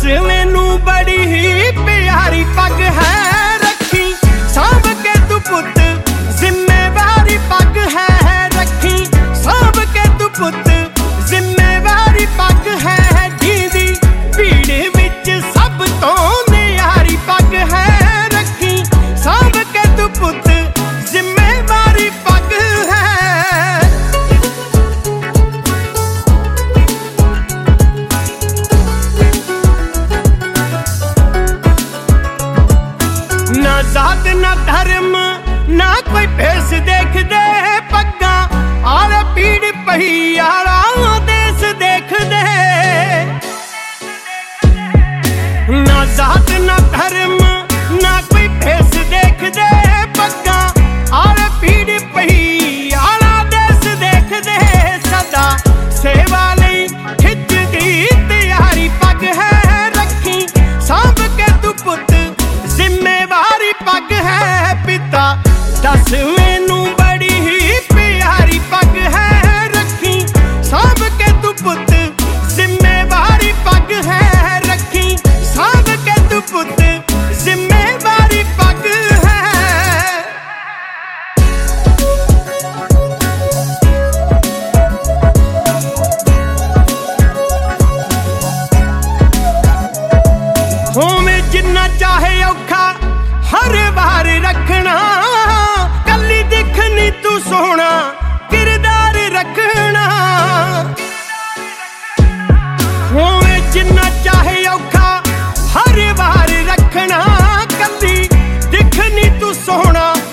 मैनू बड़ी ही प्यारी पग है रखी सांभ के तू पुत जिम्मेवारी पग है रखी सांभ के तू पुत जिम्मेवारी पग है दीदी भीड़ विच सब तो न्यारी पग है रखी सांभ के तू पुत जिम्मेवारी पग है। ना जात ना धर्म ना कोई भेस देख दे पग्गा आले पीड़ पही आला देश देख दे। ना जात ना धर्म ना कोई भेस देख दे पग्गा आले पीड़ पही आला देश देख दे। सदा सेवा लई खिच दी तैयारी पग है रखी सांभ के तू पुत जिम्मेवारी पग है पिता दस मैनू बड़ी ही प्यारी पग है रखी सांभ के तू पुत जिम्मेवारी पग है रखी सांभ के तू पुत जिम्मेवारी पग है। होवे जिन्ना चाहे औखा हर बार रखना कली दिखनी तू सोहना किरदार रखना। होवे जिन्ना चाहे औखा हर बार रखना कली दिखनी तू सोहना